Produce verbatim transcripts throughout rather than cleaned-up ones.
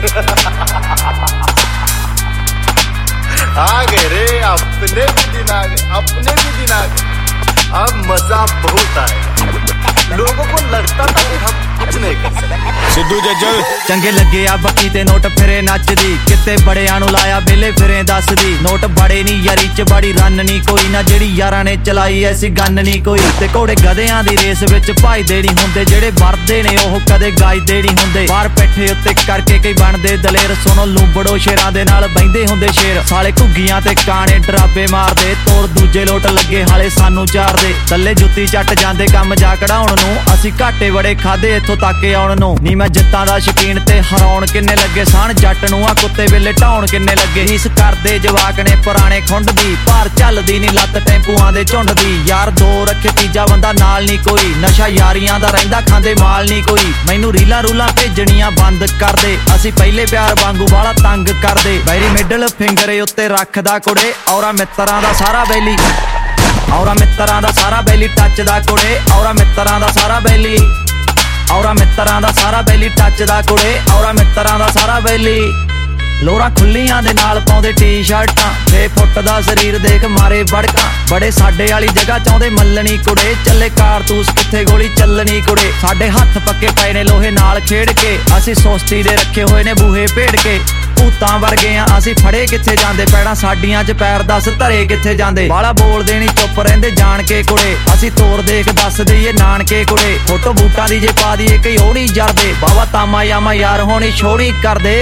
आ गए रे अपने भी दिन आ गए, अपने भी दिन आ गए। अब मजा बहुत आएगा। लोगों को लगता था कि हम कुछ नहीं कर सकते। सिद्धू जज्जल चंगे लगे आ बक्की ते नोट फिरे नचदी, किते बड़ियां नूं लाया बेले फिरे दसदी। नोट बड़े नी यारी च बड़ी रन नी कोई ना, जेड़ी यारां ने चलाई ऐसी गन नी कोई। ते घोड़े गधेयां दी रेस विच भजदे नी हुंदे, जेड़े मरदे ने ओह कदे गाजदे नी हुंदे। बाहर पैठे उत्ते करके कई बनदे दलेर, सुनो लूंबड़ो शेरां दे नाल बहिंदे हुंदे शेर। साले घुग्गियां ते काणे डराबे मारदे, तोड़ दूजे लोट लगे हाले सानू चारदे। दल्ले जुत्ती चट जांदे काम जा कढाउण नूं, असीं घाटे बड़े खादे इत्थों तक आउण नूं। नी मैं जित्तां दा शकीन ते हराउण किन्ने लगे, साण जट नूं आ कुत्ते वेले ढाउण किन्ने लगे। हीस करदे जवाक ने पुराणे खुंड दी, भार झलदी नी लत्त टैंपूआं दे झुंड दी। यार दो रखे तीजा बंदा नाल नी कोई, नशा यारियां दा रहिंदा खांदे माल नी कोई। मैनू रीलां रूलां भेजणियां बंद कर दे, असीं पहले प्यार वांगू बाला तंग करदे। बैरी मिडल फिंगरे उत्ते रखदा कुड़े, औरा मित्तरां दा सारा बैली, औरा मित्तरां दा सारा बैली टच दा कुड़े। औरा मित्तरां दा सारा बैली, औरा मित्तरां दा सारा बैली टच दा कुड़े। औरा मित्तरां दा सारा बैली। लोरा खुल्लियां दे नाल पाउंदे टी शर्टां, छे फुट दा शरीर देख मारे बड़कां। बड़े साडे वाली जगह चाहुंदे मल्लनी कुड़े, चले कारतूस किथे गोली चलनी कुड़े। साडे हत्थ पक्के पए ने लोहे नाल खेड़ के, असीं सोस्ती दे रखे होए ने बूहे भेड़ के। भूतां वर्गे आ असीं फड़े किथे जांदे, पैड़ां साडियां च पैर दस धरे किथे जांदे। बाला बोलदे नी चुप रहिंदे जाण के कुड़े, असीं तोर देख दस दईए नानके कुड़े। फोटो बूटां दी जे पा दईए कई ओह नी जरदे, बावा तामा यामा यार होनी छोड़ी करदे।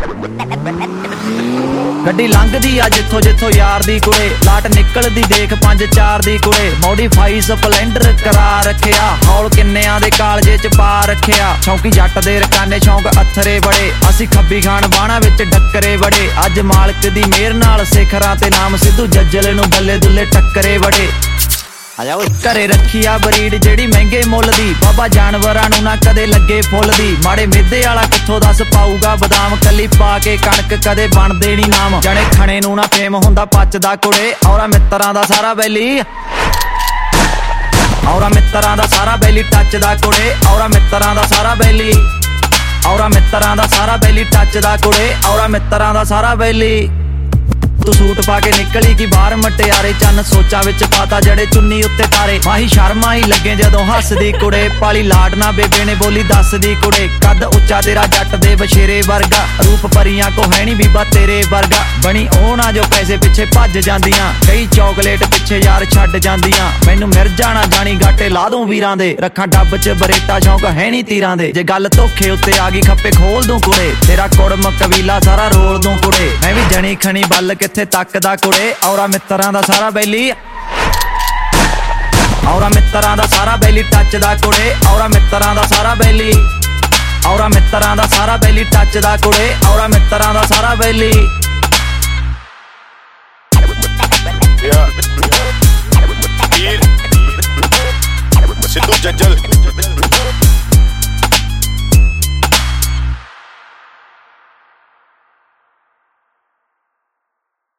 गड्डी लंघदी आ जिथों जिथों यार दी कुड़े, लाट निकलदी देख पंज चार दी कुड़े। मॉडिफाई स्पलेंडर करा रखिया, हौल किन्नेयां दे कालजे च पा रखिया। शौकी जट दे रकाने शौक अथरे बड़े, असीं खब्बी खान बाणा विच डक्करे बड़े। अज मालक दी मेहर नाल सिखरां ते नाम सिद्धू जज्जल नूं बल्ले दुल्ले टक्करे बड़े। घरे रखी आ बरीड जेड़ी महंगे मुल दी, बाबा जानवरां नूं ना कदे लगे फुल दी। माड़े मिद्धे वाला कित्थों दस पाऊगा बदाम, कली पा के कणक कदे बनदे नी नाम। जने खणे नूं ना फेम हुंदा पचदा कुड़े, औरा मित्तरां दा सारा बैली, औरा मित्तरां दा सारा बैली टच दा कुड़े। औरा मित्तरां दा सारा बैली, औरा मित्तरां दा सारा बैली टच दा कुड़े। औरा मित्तरां दा सारा बैली। तू सूट पा के निकली की बाहर मटियारे, चन्न सोचा विच पाता जड़े चुन्नी उत्ते तारे। माही शर्मा ही लगे जदों हसदी कुड़े, पाली लाडना बेबे ने बोली दसदी कुड़े। कद उच्चा तेरा जट दे बशेरे वर्गा, रूप परियां को है नी बीबा तेरे वर्गा। बनी ओ ना जो पैसे पिछे भज जांदियां, कई चॉकलेट पिछे यार छड्ड जांदियां। मैनू मिर्जा ना जानी गाटे ला दूं वीरां दे, रखां डब च बरेटा शौक है नी तीरां दे। जे गल धोखे उत्ते आ गई खप्पे खोल दूं कुड़े, तेरा कुड़म कबीला सारा रोल दूं कुड़े। मैं भी जनी खनी बल किथे तकदा कुड़े, औरा मित्तरां दा सारा बैली, औरा मित्तरां दा सारा बैली टच दा कुड़े। औरा मित्तरां दा सारा बैली, औरा मित्तरां दा सारा बैली टच दा कुड़े। औरा मित्तरां दा सारा बैली। सिद्धू जज्जल।